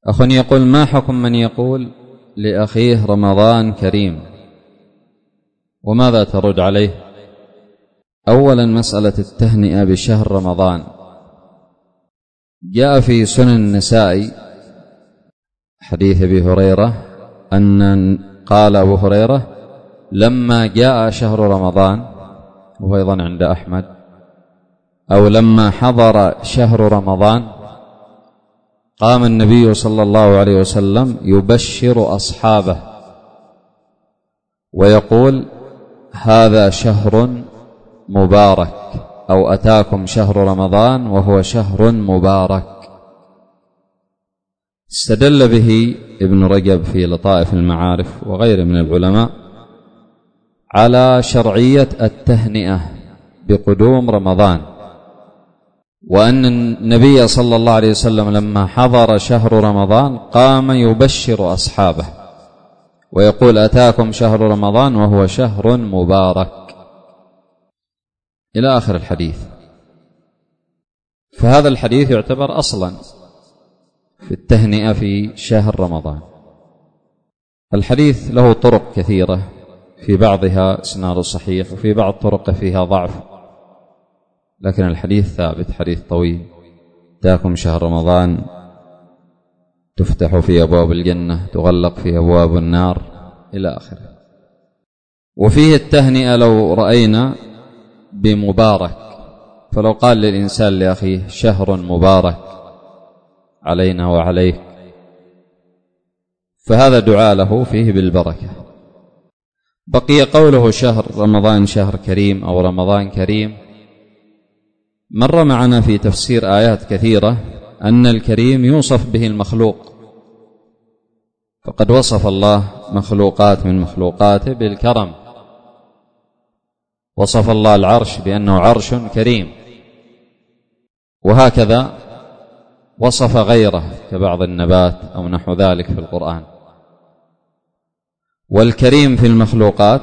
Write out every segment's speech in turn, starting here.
أخ يقول: ما حكم من يقول لأخيه رمضان كريم؟ وماذا ترد عليه؟ أولا، مسألة التهنئة بشهر رمضان جاء في سنن النسائي حديث أبي هريرة أن قال أبو هريرة: لما جاء شهر رمضان، وهو أيضا عند أحمد، أو لما حضر شهر رمضان، قام النبي صلى الله عليه وسلم يبشر أصحابه ويقول: هذا شهر مبارك، أو أتاكم شهر رمضان وهو شهر مبارك. استدل به ابن رجب في لطائف المعارف وغيره من العلماء على شرعية التهنئة بقدوم رمضان، وأن النبي صلى الله عليه وسلم لما حضر شهر رمضان قام يبشر أصحابه ويقول: أتاكم شهر رمضان وهو شهر مبارك، إلى آخر الحديث. فهذا الحديث يعتبر أصلا في التهنئة في شهر رمضان. الحديث له طرق كثيرة، في بعضها إسناده صحيح وفي بعض طرقه فيها ضعف، لكن الحديث ثابت، حديث طويل: أتاكم شهر رمضان تفتح في أبواب الجنة تغلق في أبواب النار، إلى آخره. وفيه التهنئة لو رأينا بمبارك، فلو قال للإنسان لأخيه: شهر مبارك علينا وعليك، فهذا دعاء له فيه بالبركة. بقي قوله شهر رمضان شهر كريم أو رمضان كريم. مر معنا في تفسير آيات كثيرة أن الكريم يوصف به المخلوق، فقد وصف الله مخلوقات من مخلوقاته بالكرم، وصف الله العرش بأنه عرش كريم، وهكذا وصف غيره كبعض النبات أو نحو ذلك في القرآن. والكريم في المخلوقات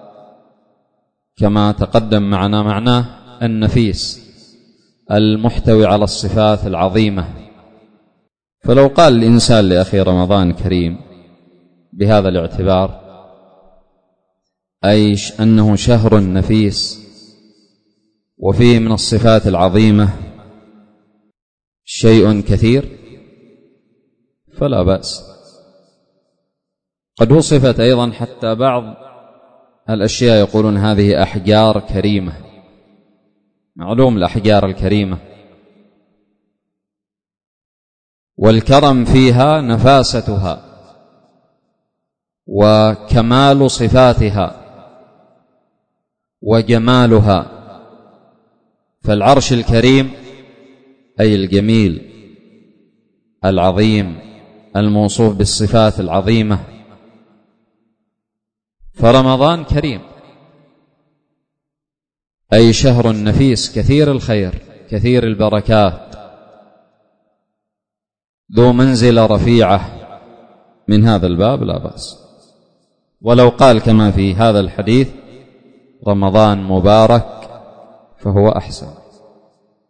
كما تقدم معنا معناه النفيس المحتوي على الصفات العظيمة. فلو قال الإنسان لأخي رمضان كريم بهذا الاعتبار، أي أنه شهر نفيس وفيه من الصفات العظيمة شيء كثير، فلا بأس. قد وصفت أيضا حتى بعض الأشياء يقولون هذه أحجار كريمة، معلوم الأحجار الكريمة، والكرم فيها نفاستها وكمال صفاتها وجمالها. فالعرش الكريم أي الجميل العظيم الموصوف بالصفات العظيمة، فرمضان كريم أي شهر نفيس كثير الخير كثير البركات، ذو منزلة رفيعة. من هذا الباب لا بأس. ولو قال كما في هذا الحديث: رمضان مبارك، فهو أحسن.